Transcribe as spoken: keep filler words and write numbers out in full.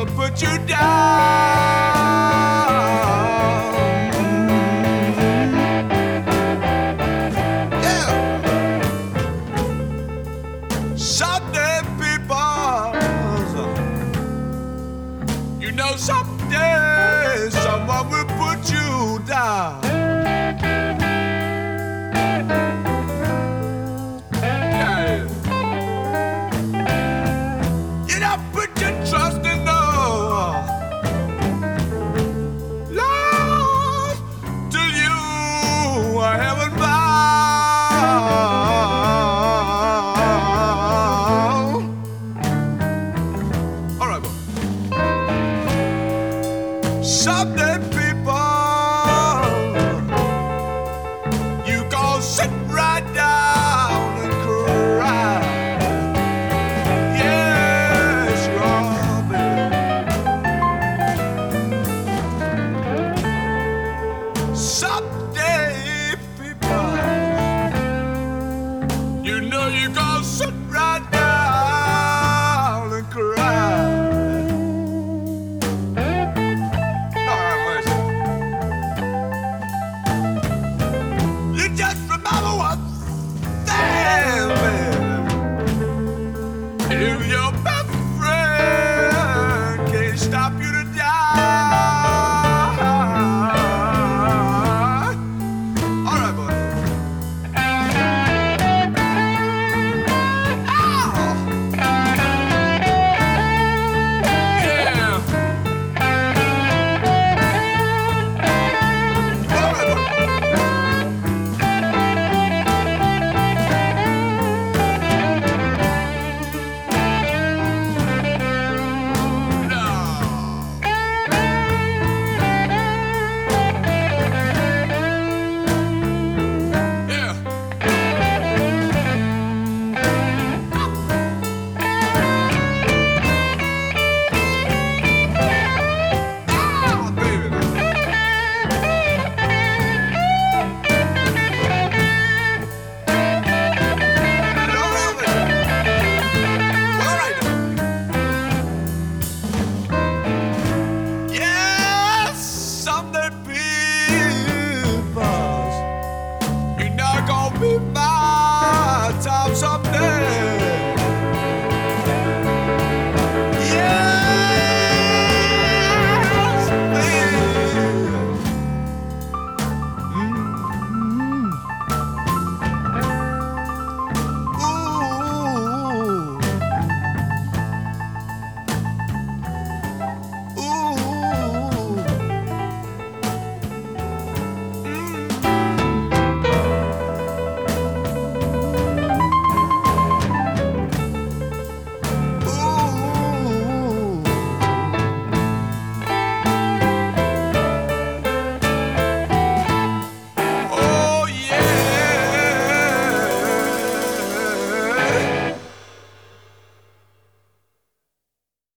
will put you down. Yeah. Someday, people, you know someday someone will put you down. Someday, people, you gon' sit right down and cry. Yes, you are, baby. Someday, people, you know you gon' sit right down and cry. Just remember one thing, baby. If your